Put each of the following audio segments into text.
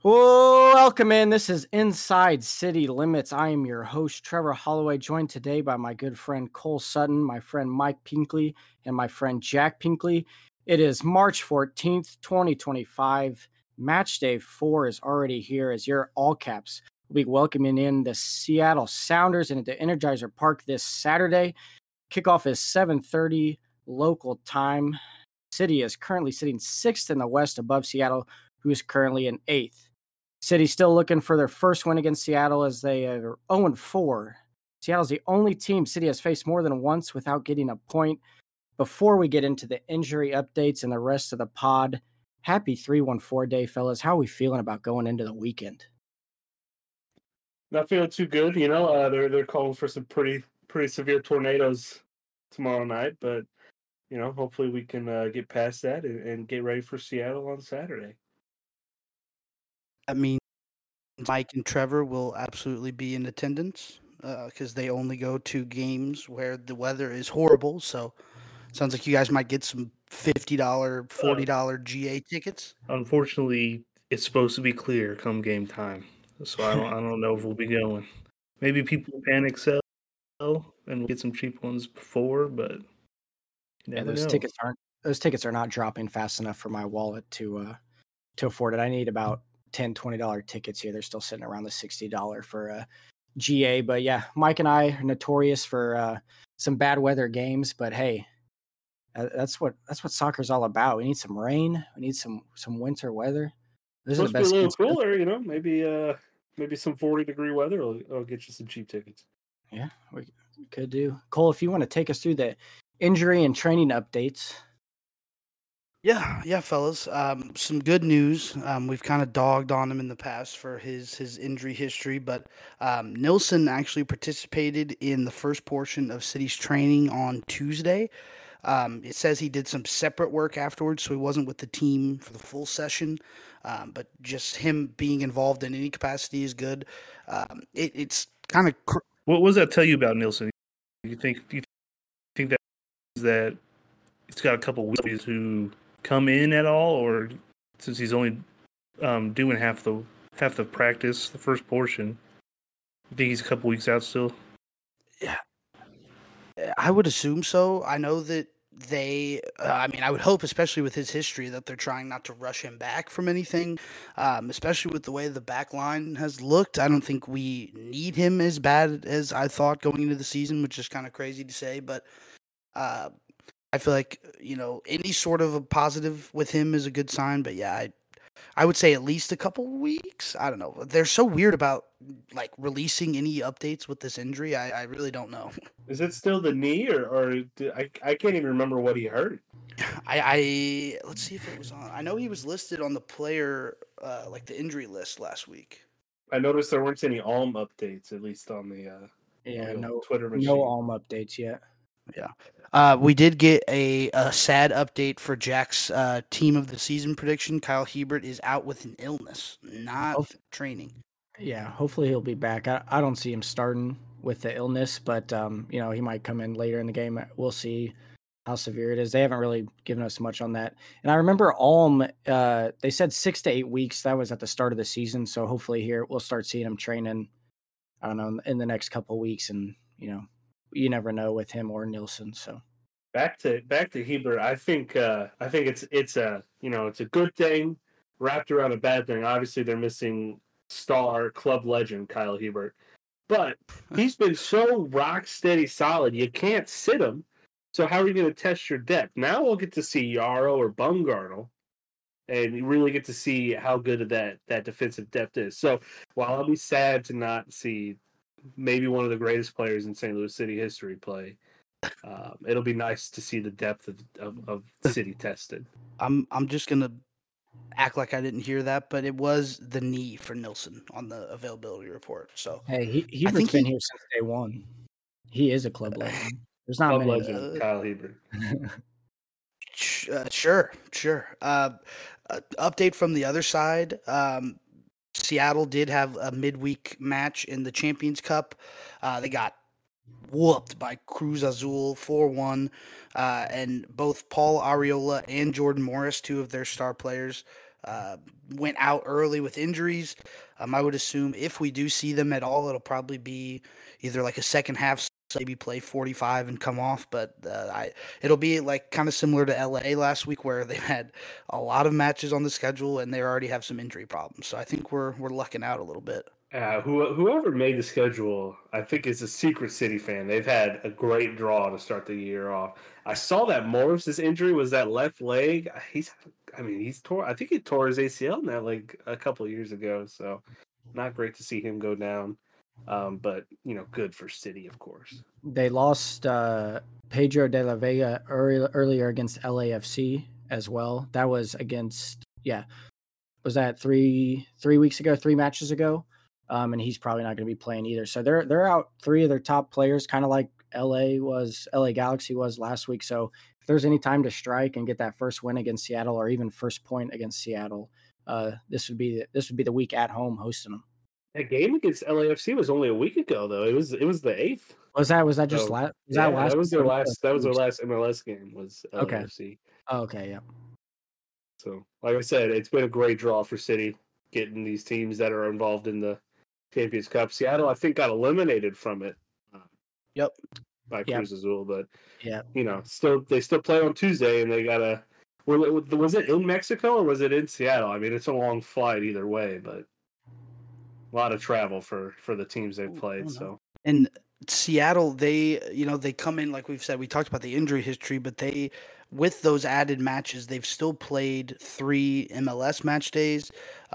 Welcome in. This is Inside City Limits. I am your host, Trevor Holloway, joined today by my good friend Cole Sutton, my friend Mike Pinkley, and my friend Jack Pinkley. It is March 14th, 2025. Match day 4 is already here as your all caps will be welcoming in the Seattle Sounders into Energizer Park this Saturday. Kickoff is 7:30 local time. City is currently sitting 6th in the West above Seattle, who is currently in 8th. City still looking for their first win against Seattle as they are 0-4. Seattle's the only team City has faced more than once without getting a point. Before we get into the injury updates and the rest of the pod, happy 314 day, fellas. How are we feeling about going into the weekend? Not feeling too good, they're calling for some pretty severe tornadoes tomorrow night, but hopefully we can get past that and get ready for Seattle on Saturday. That means Mike and Trevor will absolutely be in attendance because they only go to games where the weather is horrible. So sounds like you guys might get some $50, $40 GA tickets. Unfortunately, it's supposed to be clear come game time, so I don't know if we'll be going. Maybe people panic sell and we'll get some cheap ones before, but those tickets are not dropping fast enough for my wallet to afford it. I need about $10-$20 tickets here. They're still sitting around the $60 for GA. But yeah, Mike and I are notorious for some bad weather games. But hey, that's what soccer's all about. We need some rain. We need some winter weather. Those are the best. It's supposed to be a little cooler, maybe some 40-degree weather will get you some cheap tickets. Yeah, we could do. Cole, if you want to take us through the injury and training updates. Yeah, fellas. Some good news. We've kind of dogged on him in the past for his injury history, but Nilsson actually participated in the first portion of City's training on Tuesday. It says he did some separate work afterwards, so he wasn't with the team for the full session. But just him being involved in any capacity is good. It's kind of. What does that tell you about Nilsson? Do you think that it's got a couple of weeks who come in at all, or since he's only doing half the practice, the first portion, you think he's a couple weeks out still? Yeah, I would assume so. I know that I would hope, especially with his history, that they're trying not to rush him back from anything, especially with the way the back line has looked. I don't think we need him as bad as I thought going into the season, which is kind of crazy to say, but I feel like, any sort of a positive with him is a good sign. But yeah, I would say at least a couple weeks. I don't know. They're so weird about releasing any updates with this injury. I really don't know. Is it still the knee or I can't even remember what he hurt. I let's see if it was on. I know he was listed on the player the injury list last week. I noticed there weren't any Alm updates, at least on the no Twitter machine. No Alm updates yet. Yeah. We did get a sad update for Jack's team of the season prediction. Kyle Hebert is out with an illness, not training. Yeah, hopefully he'll be back. I don't see him starting with the illness, but he might come in later in the game. We'll see how severe it is. They haven't really given us much on that. And I remember Alm, they said 6 to 8 weeks. That was at the start of the season. So hopefully here we'll start seeing him training, I don't know, in the next couple of weeks. And, you never know with him or Nilsson. So back to Hebert. I think it's a good thing wrapped around a bad thing. Obviously, they're missing star club legend Kyle Hebert, but he's been so rock steady solid. You can't sit him. So how are you going to test your depth? Now we'll get to see Yarrow or Bumgarner, and you really get to see how good of that defensive depth is. So while I'll be sad to not see maybe one of the greatest players in St. Louis City history play, it'll be nice to see the depth of City tested. I'm just gonna act like I didn't hear that, but it was the knee for Nilsson on the availability report. So hey, Hebert's been here since day one. He is a club legend. There's not club many. Legend, Kyle Hebert. Sure. Update from the other side. Seattle did have a midweek match in the Champions Cup. They got whooped by Cruz Azul 4-1, and both Paul Arriola and Jordan Morris, two of their star players, went out early with injuries. I would assume if we do see them at all, it'll probably be either like a second half, maybe play 45 and come off. But it'll be like kind of similar to LA last week, where they had a lot of matches on the schedule and they already have some injury problems. So I think we're lucking out a little bit. Whoever made the schedule, I think, is a secret City fan. They've had a great draw to start the year off. I saw that Morris's injury was that left leg. He's tore. I think he tore his ACL in that like a couple of years ago. So, not great to see him go down. But good for City, of course. They lost Pedro de la Vega earlier against LAFC as well. That was against was that 3 weeks ago, 3 matches ago. And he's probably not going to be playing either. So they're out 3 of their top players, kind of like LA Galaxy was last week. So if there's any time to strike and get that first win against Seattle, or even first point against Seattle, this would be the week at home hosting them. That game against LAFC was only a week ago, though. It was the 8th. Was that just last? That was their last MLS game. Was LAFC. Okay. Oh, okay. Yeah. So, like I said, it's been a great draw for City getting these teams that are involved in the Champions Cup. Seattle, I think, got eliminated from it. Yep. By Cruz Azul, but they still play on Tuesday, and they gotta. Was it in Mexico or was it in Seattle? I mean, it's a long flight either way, but a lot of travel for the teams they've played. So and Seattle, they come in, like we've said, we talked about the injury history, but they, with those added matches, they've still played 3 MLS match days,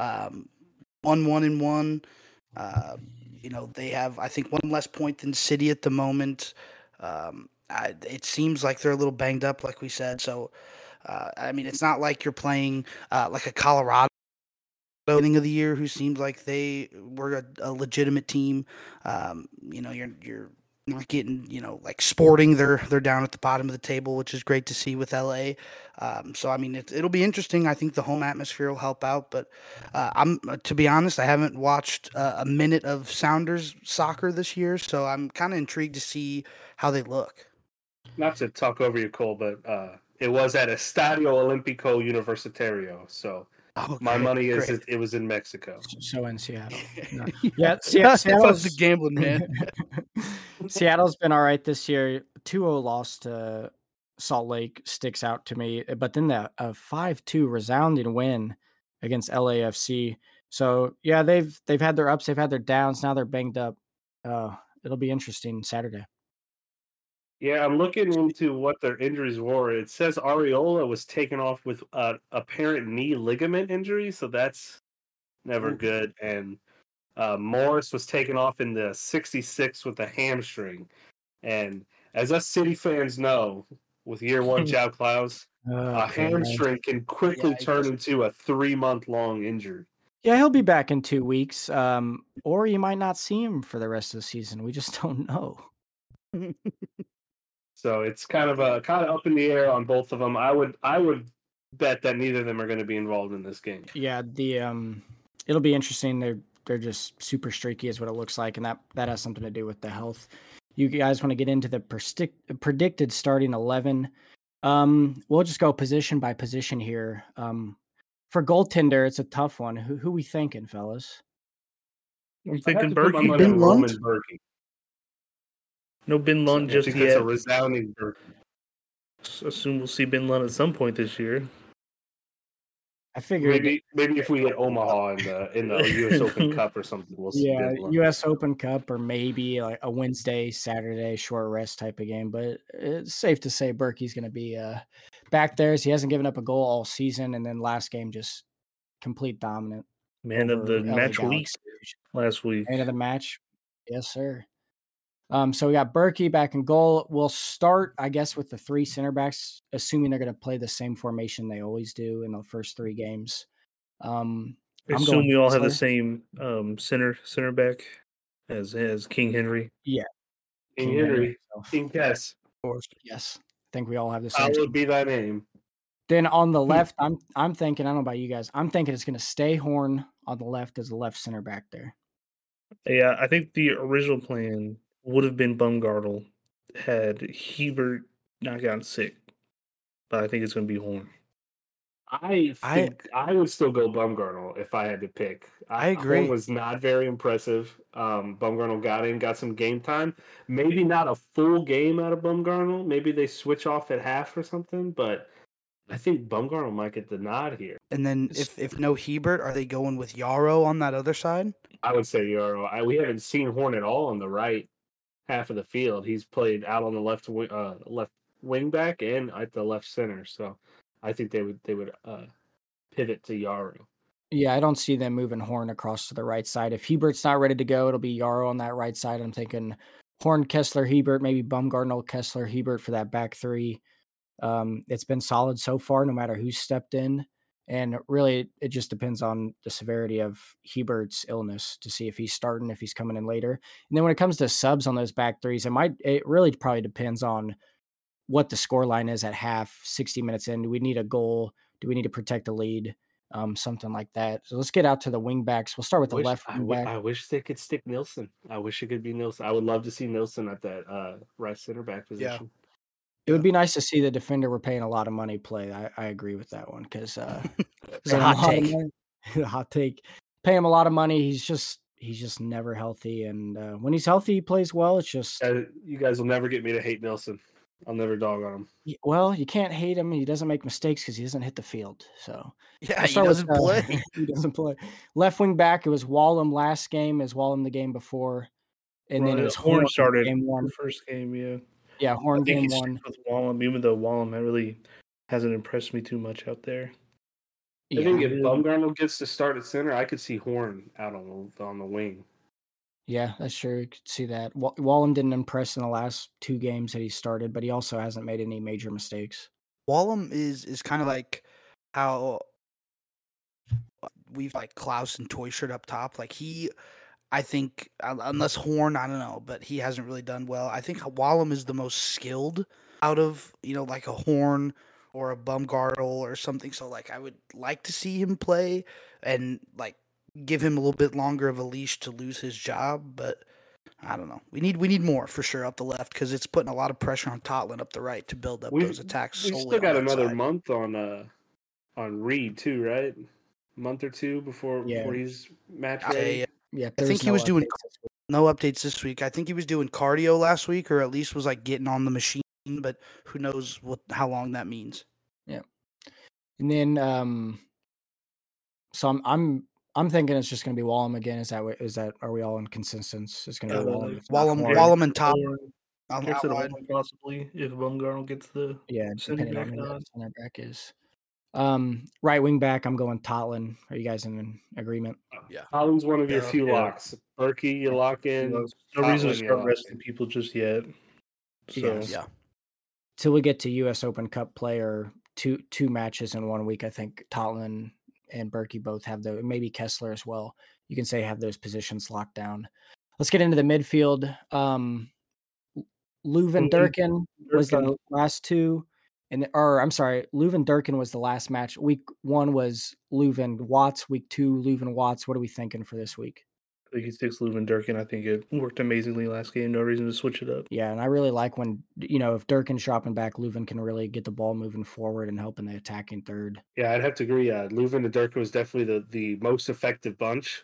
1-1-1. They have, I think, 1 less point than City at the moment. It seems like they're a little banged up, like we said. So, it's not like you're playing like a Colorado beginning of the year who seemed like they were a legitimate team. You're not getting, like Sporting, they're down at the bottom of the table, which is great to see with LA. It'll be interesting. I think the home atmosphere will help out, but to be honest, I haven't watched a minute of Sounders soccer this year, so I'm kind of intrigued to see how they look. Not to talk over you, Cole, but it was at Estadio Olímpico Universitario, so my money is it was in Mexico. So in Seattle. No. Seattle's the gambling, man. Seattle's been all right this year. 2-0 loss to Salt Lake sticks out to me, but then a 5-2 resounding win against LAFC. So yeah, they've had their ups, they've had their downs. Now they're banged up. It'll be interesting Saturday. Yeah, I'm looking into what their injuries were. It says Areola was taken off with apparent knee ligament injury, so that's never good. And Morris was taken off in the 66 with a hamstring. And as us City fans know, with year 1 João Klaus, a hamstring can quickly turn into a 3-month-long injury. Yeah, he'll be back in 2 weeks, or you might not see him for the rest of the season. We just don't know. So it's kind of up in the air on both of them. I would bet that neither of them are going to be involved in this game. Yeah, it'll be interesting. They're just super streaky, is what it looks like, and that has something to do with the health. You guys want to get into the predicted starting 11? We'll just go position by position here. For goaltender, it's a tough one. Who we thinking, fellas? I'm thinking Berkey. Ben Lund? Berkey. No Ben Lund just yet. That's a resounding Berkey. Assume we'll see Ben Lund at some point this year. I figured maybe if we get Omaha in the U.S. Open Cup or something, we'll see. Yeah, U.S. Open Cup, or maybe like a Wednesday, Saturday short rest type of game. But it's safe to say Berkey's going to be back there. He hasn't given up a goal all season, and then last game just complete dominant. Man of the match week last week. Man of the match, yes, sir. So we got Berkey back in goal. We'll start, I guess, with the 3 center backs, assuming they're going to play the same formation they always do in the first 3 games. Assume we all have the same center back as King Henry. Yeah, King Henry. King Kess. Of course, yes. I think we all have the same. That would be thy name. Then on the left, I'm thinking. I don't know about you guys. I'm thinking it's going to stay Horn on the left as the left center back there. Yeah, I think the original plan would have been Baumgartel had Hebert not gotten sick, but I think it's going to be Horn. I think I would still go Bumgarner if I had to pick. I agree. Horn was not very impressive. Bumgarner got some game time. Maybe not a full game out of Bumgarner. Maybe they switch off at half or something. But I think Bumgarner might get the nod here. And then if no Hebert, are they going with Yarrow on that other side? I would say Yarrow. We haven't seen Horn at all on the right half of the field. He's played out on the left wing back and at the left center. So I think they would pivot to Yarrow. Yeah, I don't see them moving Horn across to the right side. If Hebert's not ready to go, it'll be Yarrow on that right side. I'm thinking Horn, Kessler, Hebert, maybe Bumgarner, Kessler, Hebert for that back three. It's been solid so far, no matter who's stepped in. And really, it just depends on the severity of Hebert's illness to see if he's starting, if he's coming in later. And then when it comes to subs on those back threes, it really probably depends on what the score line is at half, 60 minutes in. Do we need a goal? Do we need to protect the lead? Something like that. So let's get out to the wing backs. We'll start with the left wing back. I wish they could stick Nilsson. I wish it could be Nilsson. I would love to see Nilsson at that right center back position. Yeah. It would be nice to see the defender we're paying a lot of money play. I agree with that one because it's a hot take. Hot take. Pay him a lot of money. He's just never healthy, and when he's healthy, he plays well. It's just you guys will never get me to hate Nilsson. I'll never dog on him. Well, you can't hate him. He doesn't make mistakes because he doesn't hit the field. So yeah, he doesn't play. He doesn't play. Left wing back. It was Wallum last game. Is Wallum the game before? And then it was Horn started game one. The first game. Yeah. Yeah, Horn game one. With Wallum, even though Wallum really hasn't impressed me too much out there. I think if Bumgarner gets to start at center, I could see Horn out on the wing. Yeah, that's true. You could see that. Wallum didn't impress in the last 2 games that he started, but he also hasn't made any major mistakes. Wallum is kind of like how we've like Klaus and Teuscher up top. Like I think, unless Horn, I don't know, but he hasn't really done well. I think Wallum is the most skilled out of, like a Horn or a Bumgarner or something. So, like, I would like to see him play and, like, give him a little bit longer of a leash to lose his job. But I don't know. We need more for sure up the left because it's putting a lot of pressure on Totland up the right to build up those attacks. We still got another month on Reed too, right? Month or two before he's match ready. Yeah, I think he was doing no updates this week. I think he was doing cardio last week, or at least was like getting on the machine. But who knows how long that means? Yeah, and then so I'm thinking it's just going to be Wallum again. Is that are we all in consensus? It's going to be Wallum and top. Possibly if Bumgarner gets the center back on who the center back is. Right wing back, I'm going Totland. Are you guys in agreement? Yeah. Totland's one of your few locks. Berkey, you lock in. No reason to start resting people just yet. So till we get to U.S. Open Cup play or two matches in 1 week, I think Totland and Berkey both have those. Maybe Kessler as well. You can say have those positions locked down. Let's get into the midfield. Leuven Durkin was the last two. Leuven Durkin was the last match. Week 1 was Leuven Watts. Week 2, Leuven Watts. What are we thinking for this week? I think he sticks Leuven Durkin. I think it worked amazingly last game. No reason to switch it up. Yeah, and I really like when, if Durkin's dropping back, Leuven can really get the ball moving forward and help in the attacking third. Yeah, I'd have to agree. Leuven and Durkin was definitely the most effective bunch.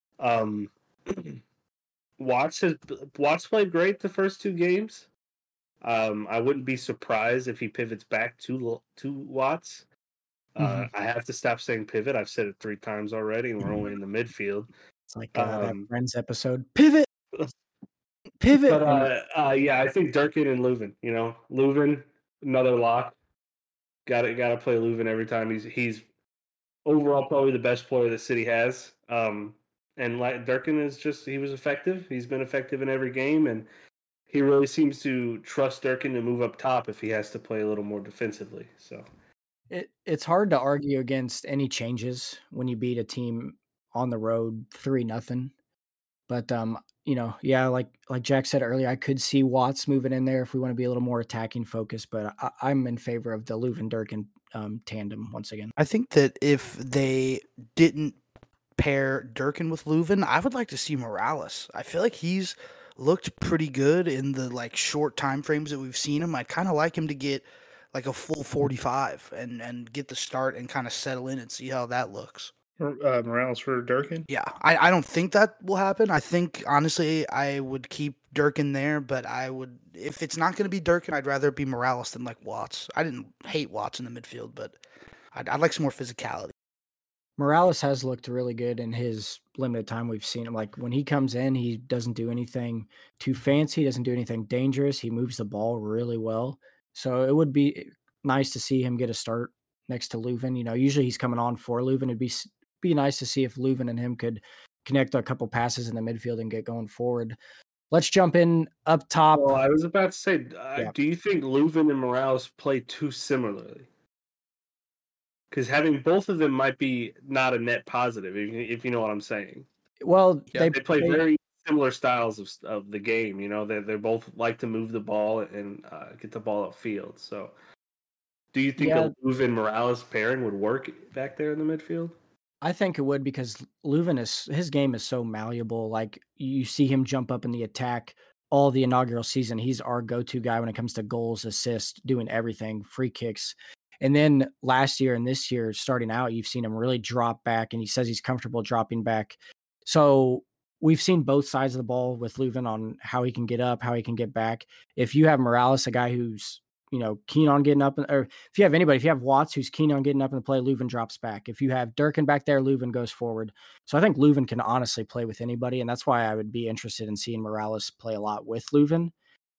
Watts played great the first 2 games. I wouldn't be surprised if he pivots back to Watts. I have to stop saying pivot. I've said it 3 times already, and we're only in the midfield. It's like that Friends episode. Pivot. But I think Durkin and Leuven. Leuven, another lock. Got to play Leuven every time. He's overall probably the best player the city has. And like Durkin he was effective. He's been effective in every game, and he really seems to trust Durkin to move up top if he has to play a little more defensively. So it's hard to argue against any changes when you beat a team on the road 3-0. But like Jack said earlier, I could see Watts moving in there if we want to be a little more attacking focused. But I'm in favor of the Leuven Durkin tandem once again. I think that if they didn't pair Durkin with Leuven, I would like to see Morales. I feel like he's looked pretty good in the short time frames that we've seen him. I'd kind of like him to get like a full 45 and get the start and kind of settle in and see how that looks. Morales for Durkin? Yeah, I don't think that will happen. I think, honestly, I would keep Durkin there, but if it's not going to be Durkin, I'd rather it be Morales than like Watts. I didn't hate Watts in the midfield, but I'd like some more physicality. Morales has looked really good in his limited time we've seen him. Like when he comes in, he doesn't do anything too fancy, doesn't do anything dangerous. He moves the ball really well. So it would be nice to see him get a start next to Leuven. Usually he's coming on for Leuven. It'd be nice to see if Leuven and him could connect a couple passes in the midfield and get going forward. Let's jump in up top. Well, I was about to say, do you think Leuven and Morales play too similarly? Because having both of them might be not a net positive, if you know what I'm saying. Well, they play very similar styles of the game. They both like to move the ball and get the ball upfield. So, do you think a Leuven Morales pairing would work back there in the midfield? I think it would, because Leuven his game is so malleable. Like you see him jump up in the attack all the inaugural season. He's our go-to guy when it comes to goals, assists, doing everything, free kicks. And then last year and this year, starting out, you've seen him really drop back, and he says he's comfortable dropping back. So we've seen both sides of the ball with Leuven on how he can get up, how he can get back. If you have Morales, a guy who's keen on getting up, or if you have Watts who's keen on getting up in the play, Leuven drops back. If you have Durkin back there, Leuven goes forward. So I think Leuven can honestly play with anybody, and that's why I would be interested in seeing Morales play a lot with Leuven.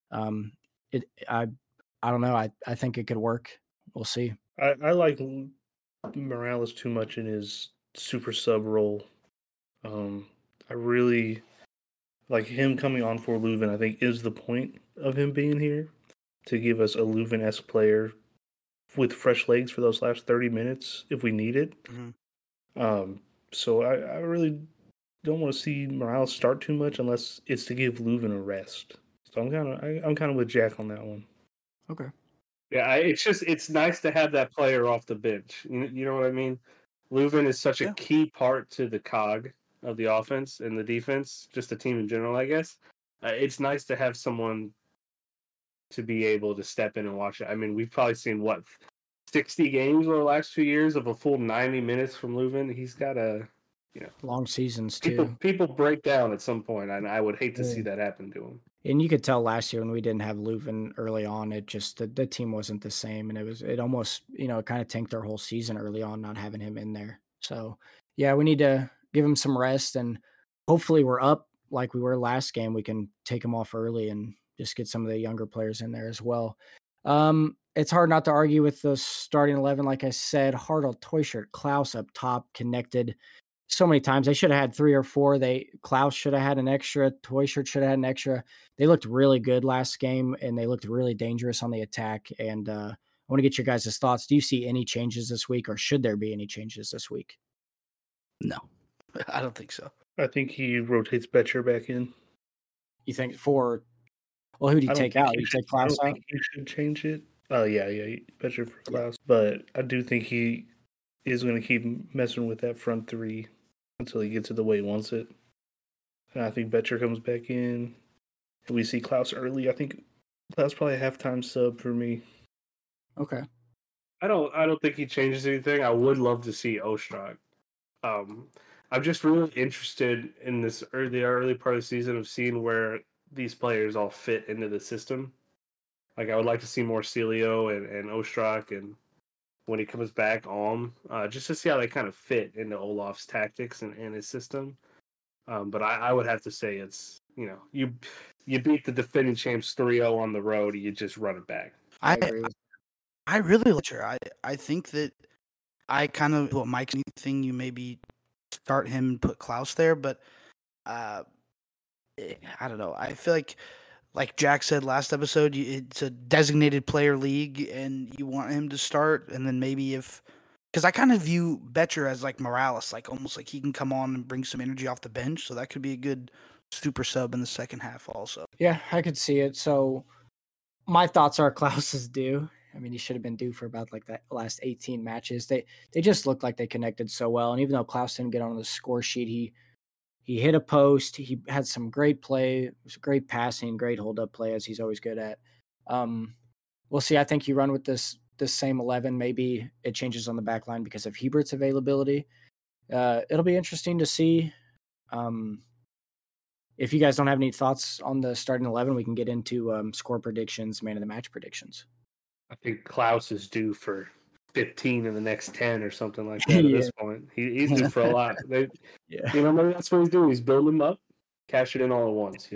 I don't know. I think it could work. We'll see. I like Morales too much in his super sub role. I really like him coming on for Leuven. I think is the point of him being here, to give us a Leuven-esque player with fresh legs for those last 30 minutes if we need it. Mm-hmm. So I really don't want to see Morales start too much unless it's to give Leuven a rest. So I'm kind of with Jack on that one. Okay. Yeah, it's nice to have that player off the bench. You know what I mean? Leuven is such a key part to the cog of the offense and the defense, just the team in general, I guess. It's nice to have someone to be able to step in and watch it. I mean, we've probably seen 60 games over the last 2 years of a full 90 minutes from Leuven. He's got long seasons too. People break down at some point, and I would hate to see that happen to him. And you could tell last year when we didn't have Leuven early on, it just the team wasn't the same, and it almost it kind of tanked their whole season early on not having him in there. So yeah, we need to give him some rest, and hopefully we're up like we were last game. We can take him off early and just get some of the younger players in there as well. It's hard not to argue with the starting 11. Like I said, Hartl, Teuscher, Klaus up top, connected so many times. They should have had 3 or 4. Klaus should have had an extra. Teuscher should have had an extra. They looked really good last game, and they looked really dangerous on the attack. And I want to get your guys' thoughts. Do you see any changes this week, or should there be any changes this week? No, I don't think so. I think he rotates Betcher back in. You think who do you take out? You take Klaus out? I don't think he should change it. Oh, yeah, Betcher for Klaus. Yeah. But I do think he is going to keep messing with that front three until he gets it the way he wants it. And I think Betcher comes back in. And we see Klaus early. I think Klaus probably a halftime sub for me. Okay. I don't think he changes anything. I would love to see Ostrak. I'm just really interested in this early part of the season of seeing where these players all fit into the system. Like, I would like to see more Celio and Ostrak, and when he comes back, just to see how they kind of fit into Olaf's tactics and his system. But I would have to say it's, you beat the defending champs 3-0 on the road, you just run it back. I really like her. I think that I kind of, what Mike's thing, you maybe start him and put Klaus there, but I don't know. I feel like Jack said last episode, it's a designated player league, and you want him to start, and then maybe because I kind of view Betcher as like Morales, like almost like he can come on and bring some energy off the bench, so that could be a good super sub in the second half also. Yeah, I could see it. So my thoughts are Klaus is due. I mean, he should have been due for about like the last 18 matches. They just looked like they connected so well, and even though Klaus didn't get on the score sheet, he hit a post. He had some great play. It was great passing, great hold-up play, as he's always good at. We'll see. I think you run with this the same 11. Maybe it changes on the back line because of Hebert's availability. It'll be interesting to see. If you guys don't have any thoughts on the starting 11, we can get into score predictions, man of the match predictions. I think Klaus is due for 15 in the next 10 or something like that at this point. He's due for a lot. Maybe that's what he's doing. He's building them up, cash it in all at once,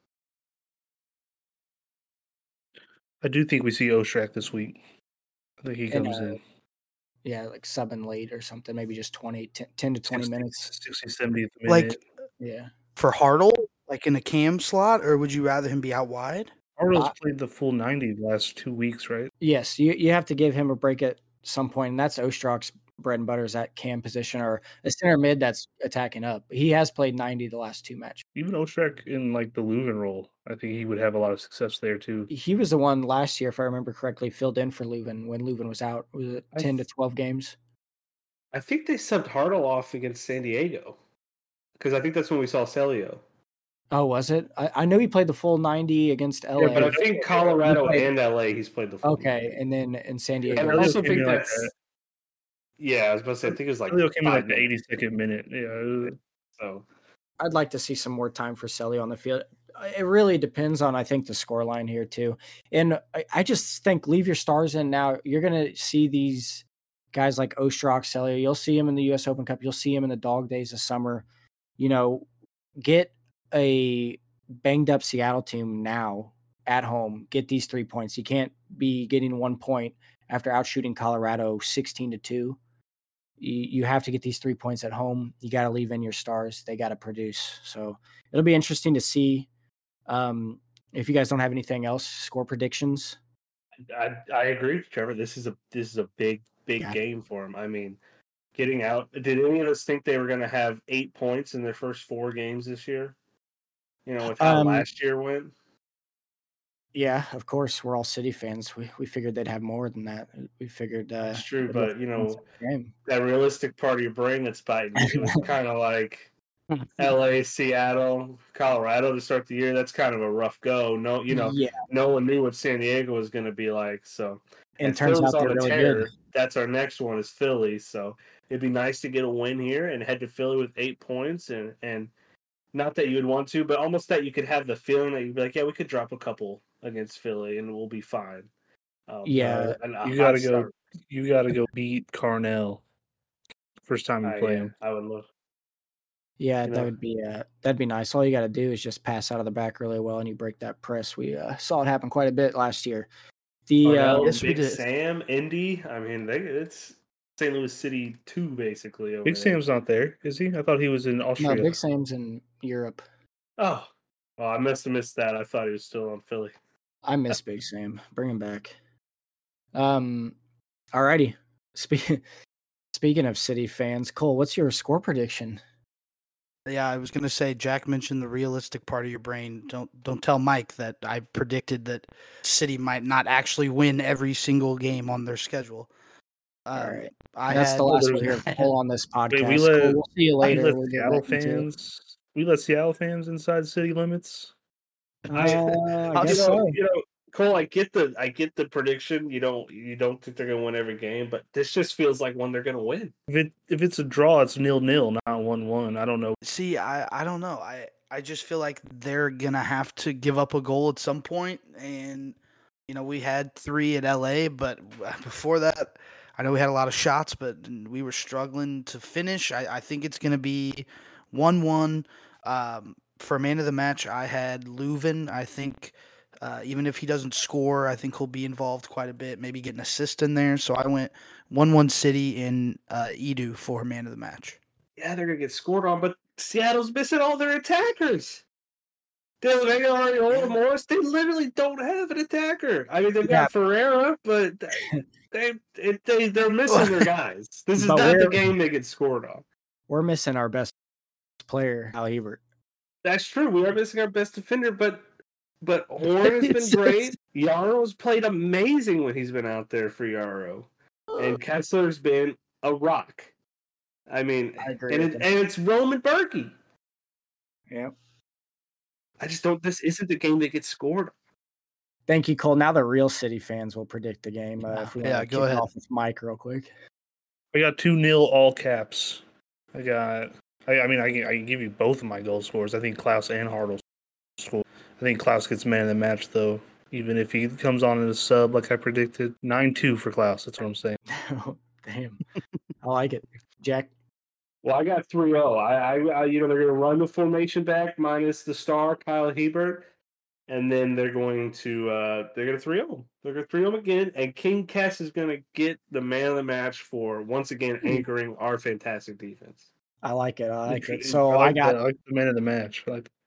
I do think we see Ostrak this week. I think he comes in. Yeah, like subbing late or something, maybe just 10 to 20 minutes. 60, 70th minute. Like, yeah. For Hartle, like in a cam slot, or would you rather him be out wide? Hartle's played the full 90 the last 2 weeks, right? Yes, you have to give him a break at some point, and that's Ostrak's bread and butter is that cam position or a center mid that's attacking up. He has played 90 the last 2 matches. Even Ostrak in like the Leuven role, I think he would have a lot of success there too. He was the one last year, if I remember correctly, filled in for Leuven when Leuven was out. Was it 10 to 12 games? I think they subbed Hartle off against San Diego because I think that's when we saw Celio. Oh, was it? I know he played the full 90 against LA. Yeah, but I think Colorado and LA he's played the full. Okay, and then in San Diego. And I also think that's. Yeah, I was about to say, I think it was like. Celio came in like the 82nd minute. Yeah. So. I'd like to see some more time for Celio on the field. It really depends on, I think, the scoreline here too. And I just think leave your stars in now. You're going to see these guys like Ostrak, Celio. You'll see him in the U.S. Open Cup. You'll see him in the dog days of summer. Get a banged up Seattle team now at home. Get these 3 points. You can't be getting 1 point after outshooting Colorado 16-2. You have to get these 3 points at home. You got to leave in your stars. They got to produce. So it'll be interesting to see. If you guys don't have anything else, score predictions. I agree with Trevor. This is a big game for him. I mean, getting out. Did any of us think they were going to have 8 points in their first 4 games this year? With how last year went. Yeah, of course. We're all City fans. We figured they'd have more than that. We figured it's true, but that realistic part of your brain that's biting. It was kind of like LA, Seattle, Colorado to start the year. That's kind of a rough go. No one knew what San Diego was going to be like. So, and turns out they're really good. That's our next one is Philly. So it'd be nice to get a win here and head to Philly with 8 points and not that you would want to, but almost that you could have the feeling that you'd be like, yeah, we could drop a couple against Philly and we'll be fine. You gotta go beat Carnell. First time you play him. I would love. Yeah, that'd be nice. All you got to do is just pass out of the back really well, and you break that press. We saw it happen quite a bit last year. Big Sam, Indy. I mean, it's St. Louis City 2 basically. Big Sam's not there, is he? I thought he was in Austria. No, Big Sam's in Europe. Oh, well, I must have missed that. I thought he was still on Philly. I miss Big Sam. Bring him back. Alrighty. Speaking of City fans, Cole, what's your score prediction? Yeah, I was going to say, Jack mentioned the realistic part of your brain. Don't tell Mike that I predicted that City might not actually win every single game on their schedule. All right. That's the last one here on this podcast. Wait, we'll see you later. We let Seattle fans inside city limits. I guess so. Cole, I get the prediction. You don't think they're gonna win every game, but this just feels like one they're gonna win. If it's a draw, it's 0-0, not 1-1. I don't know. See, I don't know. I just feel like they're gonna have to give up a goal at some point, and we had 3 at LA, but before that, I know we had a lot of shots, but we were struggling to finish. I think it's gonna be 1-1. For man of the match, I had Leuven. I think. Even if he doesn't score, I think he'll be involved quite a bit, maybe get an assist in there. So I went 1-1 City in Edu for man of the match. Yeah, they're going to get scored on, but Seattle's missing all their attackers. De La Vega, Ariola, Morris, they literally don't have an attacker. I mean, they've got Ferreira, but they're missing their guys. This is not the game they get scored on. We're missing our best player, Kyle Hiebert. That's true. We are missing our best defender, but Horn has been great. Yaro's played amazing when he's been out there for Yaro. And Kessler's been a rock. I mean, I agree and it's Roman Berkey. Yeah. I just don't. This isn't the game that gets scored. Thank you, Cole. Now the real City fans will predict the game. If we want to go kick it ahead. off with Mike real quick. I got 2-0 all caps. I can give you both of my goal scores. I think Klaus and Hartle score. I think Klaus gets man of the match, though, even if he comes on in a sub like I predicted. 9-2 for Klaus. That's what I'm saying. Damn. I like it. Jack? Well, I got 3-0. I they're going to run the formation back minus the star, Kyle Hebert. And then they're going to 3-0. They're going to 3-0 again. And King Cass is going to get the man of the match for, once again, anchoring our fantastic defense. I like it. I like it. So I got the man of the match.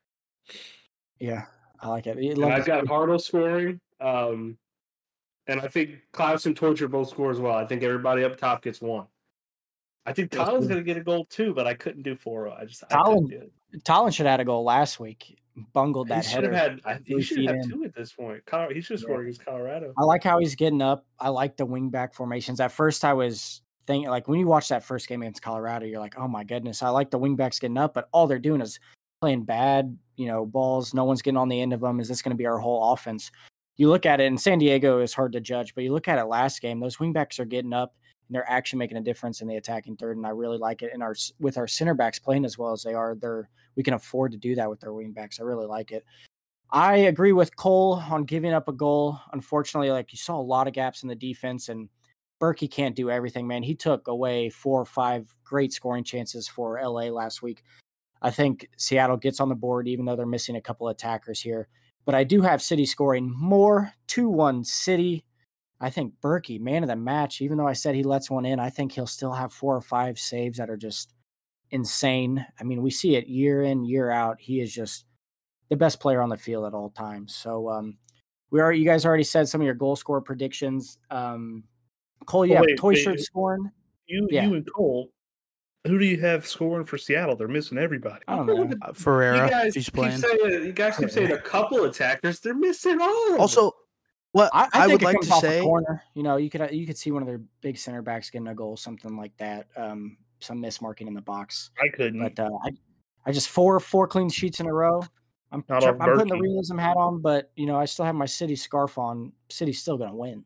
Yeah, I like it. And I've got Hartle scoring. And I think Klaus and Torture both score as well. I think everybody up top gets one. I think Tylen's going to get a goal too, but I couldn't do 4-0. I couldn't do it. Tylen should have had a goal last week. Bungled that header. He should have 2 at this point. He should have scored against Colorado. I like how he's getting up. I like the wingback formations. At first, I was thinking, like, when you watch that first game against Colorado, you're like, oh my goodness, I like the wingbacks getting up, but all they're doing is playing bad, balls. No one's getting on the end of them. Is this going to be our whole offense? You look at it, and San Diego is hard to judge, but you look at it last game, those wingbacks are getting up, and they're actually making a difference in the attacking third, and I really like it. And with our center backs playing as well as they are, we can afford to do that with their wingbacks. I really like it. I agree with Cole on giving up a goal. Unfortunately, like, you saw a lot of gaps in the defense, and Berkey can't do everything, man. He took away 4 or 5 great scoring chances for LA last week. I think Seattle gets on the board, even though they're missing a couple of attackers here. But I do have City scoring more. 2-1 City. I think Berkey, man of the match, even though I said he lets one in, I think he'll still have 4 or 5 saves that are just insane. I mean, we see it year in, year out. He is just the best player on the field at all times. So you guys already said some of your goal score predictions. Cole, you have Toy Shirt scoring. You and Cole, who do you have scoring for Seattle? They're missing everybody. I don't know. Ferreira, he's playing. You guys keep saying a couple attackers. They're missing all. Also, what I would like to say, corner. You could see one of their big center backs getting a goal, something like that. Some mismarking in the box. I couldn't. But I just four clean sheets in a row. I'm putting the realism hat on, but I still have my City scarf on. City's still gonna win.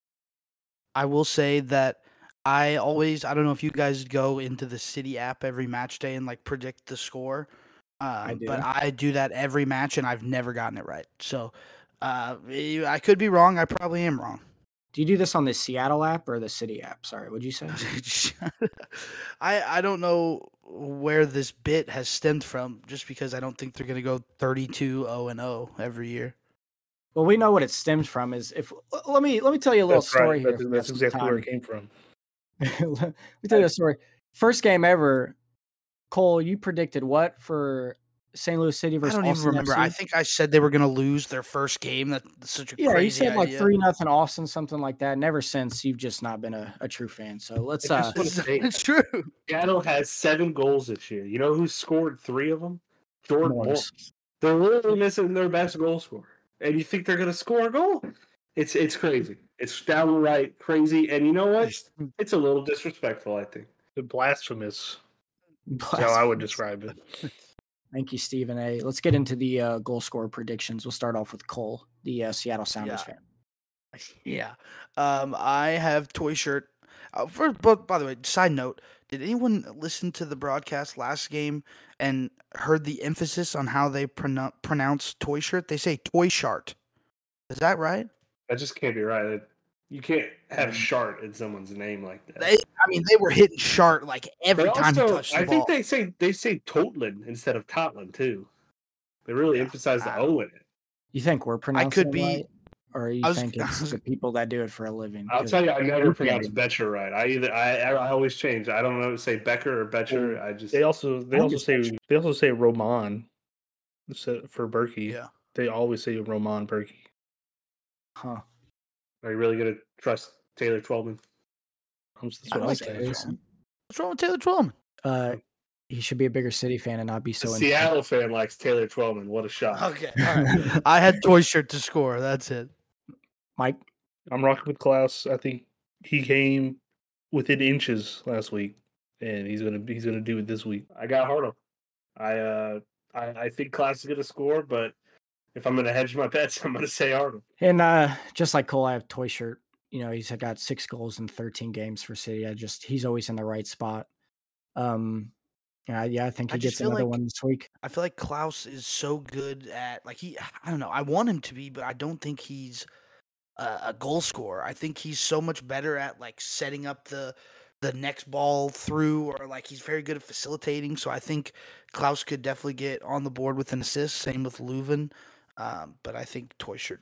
I will say that I don't know if you guys go into the City app every match day and predict the score. I do. But I do that every match, and I've never gotten it right. So I could be wrong. I probably am wrong. Do you do this on the Seattle app or the City app? Sorry, what'd you say? I don't know where this bit has stemmed from, just because I don't think they're going to go 32-0-0 every year. Well, we know what it stems from. Let me tell you a little story here. That's exactly where it came from. Let me tell you a story. First game ever, Cole, you predicted what for St. Louis City versus Austin? I don't even remember. FC? I think I said they were going to lose their first game. That's such a crazy you said idea. 3-0 Austin, something like that. And ever since, you've just not been a true fan. So let's. It's true. Seattle has 7 goals this year. You know who scored 3 of them? Jordan Morris. They're literally missing their best goal scorer, and you think they're going to score a goal? It's crazy. It's downright crazy, and you know what? It's a little disrespectful, I think. Blasphemous. That's how I would describe it. Thank you, Stephen A. Let's get into the goal scorer predictions. We'll start off with Cole, the Seattle Sounders fan. Yeah. I have Toy Shirt. But by the way, side note, did anyone listen to the broadcast last game and heard the emphasis on how they pronounce Toy Shirt? They say Toy Shart. Is that right? That just can't be right. You can't have Shart in someone's name like that. They were hitting Shart every time he touched the ball. I think they say Totland instead of Totland too. They really emphasize the O in it. You think we're pronouncing I could it be, right? Or you think it's the people that do it for a living? I'll tell you, I never pronounce Betcher right. I always change. I don't know, say Becker or Betcher. They also say Roman for Berkey. Yeah, they always say Roman Berkey. Huh? Are you really gonna trust Taylor Twellman? What's wrong with Taylor Twellman? He should be a bigger City fan and not be so. The Seattle fan likes Taylor Twellman. What a shock! Okay, all right. I had Toy Shirt to score. That's it. Mike, I'm rocking with Klaus. I think he came within inches last week, and he's gonna do it this week. I got Hartle. I think Klaus is gonna score, but if I'm going to hedge my bets, I'm going to say Arnold. And just like Cole, I have Toy Shirt. He's got 6 goals in 13 games for City. He's always in the right spot. I think he gets another one this week. I feel like Klaus is so good at I don't know. I want him to be, but I don't think he's a goal scorer. I think he's so much better at setting up the next ball through, or he's very good at facilitating. So I think Klaus could definitely get on the board with an assist. Same with Leuven. But I think Toy Shirt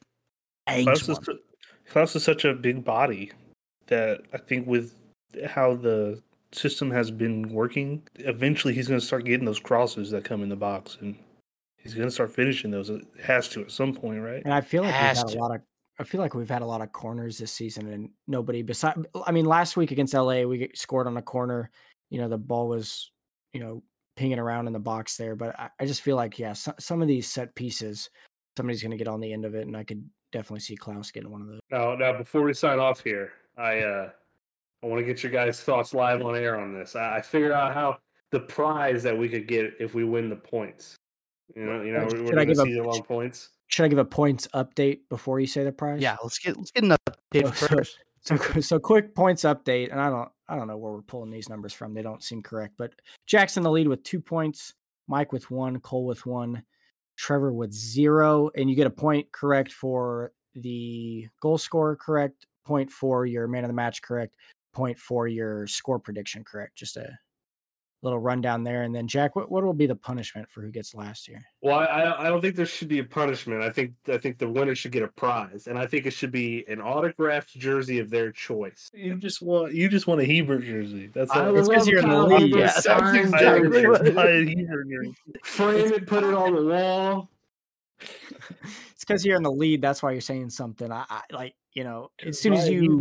Klaus is such a big body that I think with how the system has been working, eventually he's going to start getting those crosses that come in the box, and he's going to start finishing those. It has to at some point, right? And I feel like we've had a lot of corners this season, and nobody beside. I mean, last week against LA, we scored on a corner. The ball was, pinging around in the box there. But I just feel like, some of these set pieces, somebody's going to get on the end of it, and I could definitely see Klaus getting one of those. Now, before we sign off here, I want to get your guys' thoughts live on air on this. I figured out how the prize that we could get if we win the points. We're going to see them on points. Should I give a points update before you say the prize? Yeah, let's get an update first. So quick points update, and I don't know where we're pulling these numbers from. They don't seem correct, but Jack's in the lead with 2 points, Mike with 1, Cole with 1, Trevor with 0, and you get a point correct for the goal scorer correct, point for your man of the match correct, point for your score prediction correct. Just a little rundown there. And then Jack, what will be the punishment for who gets last here? Well, I don't think there should be a punishment. I think the winner should get a prize, and I think it should be an autographed jersey of their choice. You just want a Hebert jersey. That's all. It's because you're in the league. Yeah, that's exactly what Frame it, put it on the wall. It's because you're in the lead. That's why you're saying something. I as soon as you,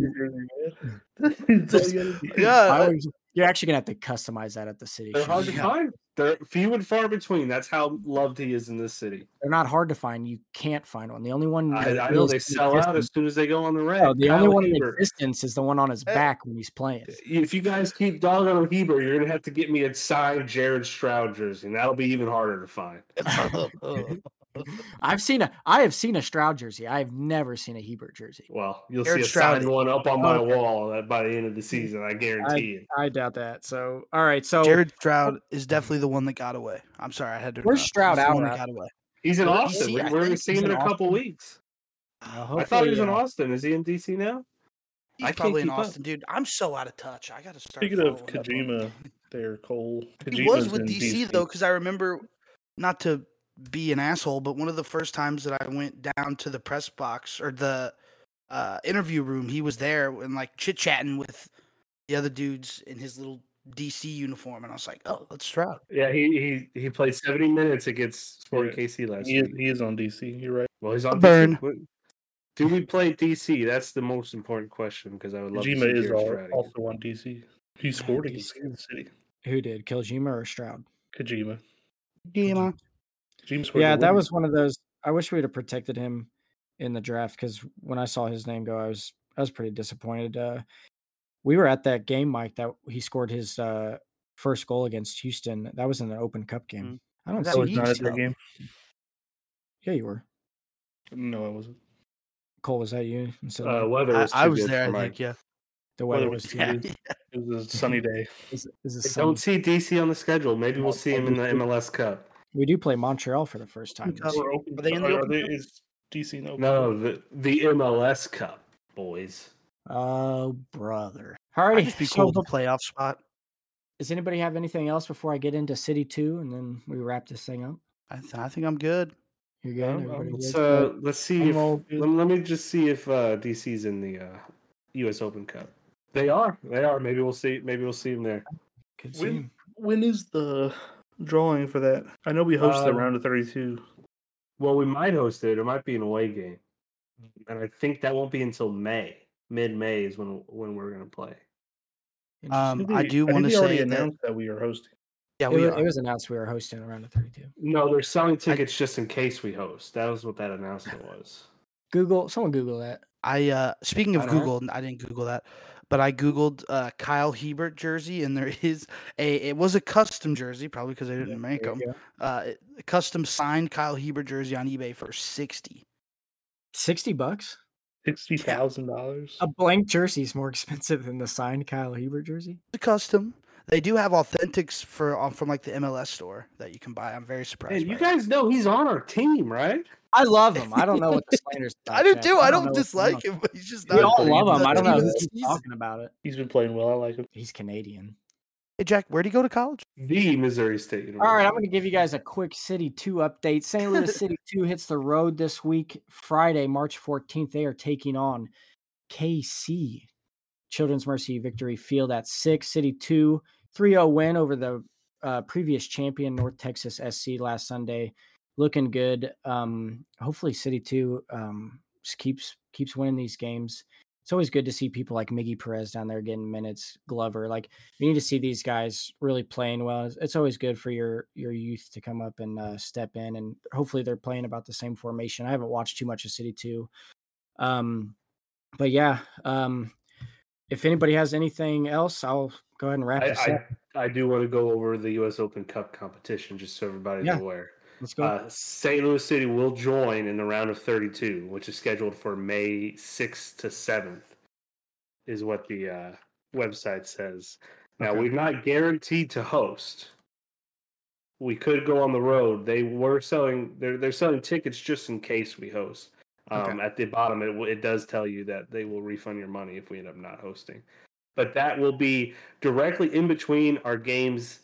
you're actually gonna have to customize that at the city. They're hard to find. They're few and far between. That's how loved he is in this city. They're not hard to find. You can't find one. The only one I know they sell out as soon as they go on the rack. No, the only one in existence is the one on his back when he's playing. If you guys keep dogging on Heber, you're gonna have to get me a signed Jared Stroud jersey, and that'll be even harder to find. I have seen a Stroud jersey. I have never seen a Hebert jersey. Well, you'll see a signed one up on my wall by the end of the season. I guarantee it. I doubt that. So, all right. So Jared Stroud is definitely the one that got away. I'm sorry, I had to. Where's Stroud out? That got away. He's in Austin. We're going to see him in a couple weeks. I thought he was in Austin. Is he in DC now? He's probably in Austin, dude. I'm so out of touch. I got to start. Speaking of Kojima, there, Cole. He was with DC though, because I remember, not to be an asshole, but one of the first times that I went down to the press box or the interview room, he was there and chit chatting with the other dudes in his little DC uniform, and I was like, "Oh, that's Stroud." Yeah, he played 70 minutes against Sporting KC last week. He is on DC. You're right. Well, he's on Burn. DC. Do we play DC? That's the most important question because I would love to see Kojima is Stroud also on DC. He scored against Kansas City. Who did? Kojima or Stroud? Kojima. Yeah, that was one of those. I wish we would have protected him in the draft because when I saw his name go, I was pretty disappointed. We were at that game, Mike, that he scored his first goal against Houston. That was in an Open Cup game. I don't That was not at their game. Yeah, you were. No, I wasn't. Cole, was that you? Weather was I was there. I think. Yeah. The weather was too good. It was a sunny day. Don't see DC on the schedule. Maybe we'll see him in the MLS Cup. We do play Montreal for the first time. Are they in the Open Cup? Is DC in the Open No, the MLS Cup, boys. Oh, brother. All right. Just be cool with a playoff spot. Does anybody have anything else before I get into City 2 and then we wrap this thing up? I think I'm good. You're good? Let's see. Let me just see if DC's in the U.S. Open Cup. They are. Maybe we'll see him there. When is the drawing for that? I know we host the round of 32. Well, we might host it. It might be an away game, and I think that won't be until May. Mid-May is when we're going to play. I do want to say that we are hosting. Yeah, it was announced we were hosting a round of 32. No, they're selling tickets just in case we host. That was what that announcement was. Someone Google that. Speaking of Google, I didn't Google that. but I googled Kyle Hebert jersey, and there is it was a custom jersey, probably because they didn't make there them. you go. A custom signed Kyle Hebert jersey on eBay for $60. $60. $60,000. A blank jersey is more expensive than the signed Kyle Hebert jersey. The custom. They do have authentics from like the MLS store that you can buy. I'm very surprised. And you by guys know he's on our team, right? I love him. I don't know what the slander's about. I do Jack. too. I know don't what's going dislike on. him, but he's just We not. all playing love for him. the I don't team know this who keeps season. talking about it. He's been playing well. I like him. He's Canadian. Hey Jack, where'd he go to college? The Missouri State University. All right, I'm going to give you guys a quick City 2 update. St. Louis City 2 hits the road this week, Friday, March 14th. They are taking on KC, Children's Mercy Victory Field at 6. City 2, 3-0 win over the previous champion, North Texas SC, last Sunday. Looking good. Hopefully City 2 just keeps winning these games. It's always good to see people like Miggy Perez down there getting minutes, Glover. Like, you need to see these guys really playing well. It's always good for your youth to come up and step in, and hopefully they're playing about the same formation. I haven't watched too much of City 2. But yeah, if anybody has anything else, I'll go ahead and wrap this up. I do want to go over the U.S. Open Cup competition just so everybody's aware. Let's go. St. Louis City will join in the round of 32, which is scheduled for May 6th to 7th, is what the website says. Now, Okay. we're not guaranteed to host. We could go on the road. They're selling tickets just in case we host. Okay. At the bottom, it does tell you that they will refund your money if we end up not hosting. But that will be directly in between our games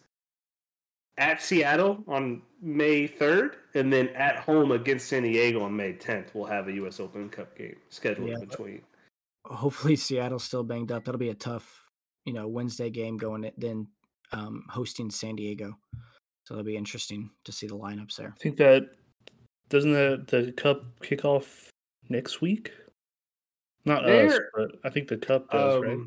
at Seattle on May 3rd, and then at home against San Diego on May 10th. We'll have a U.S. Open Cup game scheduled in between. Hopefully Seattle's still banged up. That'll be a tough, Wednesday game going then hosting San Diego. So it'll be interesting to see the lineups there. I think that doesn't the Cup kick off next week? Not us, but I think the Cup does, right?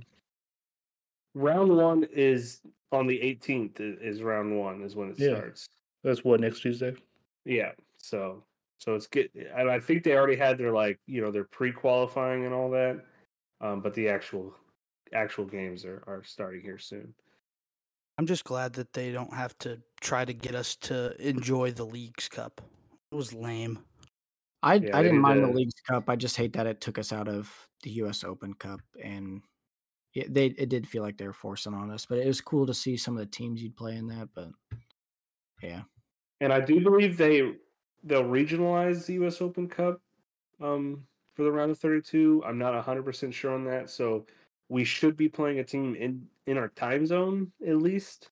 Round 1 is on the 18th. Is round 1 is when it starts. That's what, next Tuesday? Yeah. So it's good. I think they already had their their pre-qualifying and all that. But the actual games are starting here soon. I'm just glad that they don't have to try to get us to enjoy the Leagues Cup. It was lame. I didn't mind the Leagues Cup. I just hate that it took us out of the U.S. Open Cup, and it did feel like they were forcing on us. But it was cool to see some of the teams you'd play in that. But yeah, and I do believe they'll regionalize the U.S. Open Cup for the round of 32. I'm not 100% sure on that, so we should be playing a team in our time zone at least.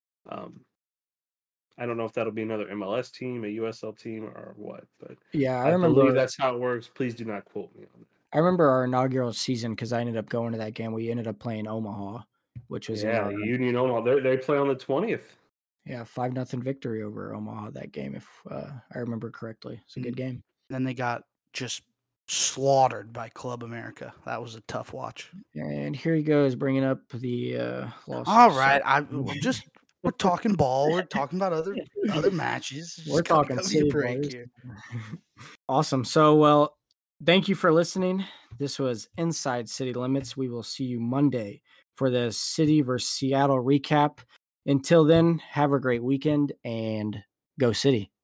I don't know if that'll be another MLS team, a USL team, or what. But yeah, I believe that's how it works. Please do not quote me on that. I remember our inaugural season because I ended up going to that game. We ended up playing Omaha, which was Union Omaha. They play on the 20th. Yeah, 5-0 victory over Omaha that game, if I remember correctly. It's a good game. Then they got just slaughtered by Club America. That was a tough watch. And here he goes bringing up the loss. All right, we're talking ball. We're talking about other matches. We're talking city break here. Awesome. So, well, thank you for listening. This was Inside City Limits. We will see you Monday for the City versus Seattle recap. Until then, have a great weekend and go City.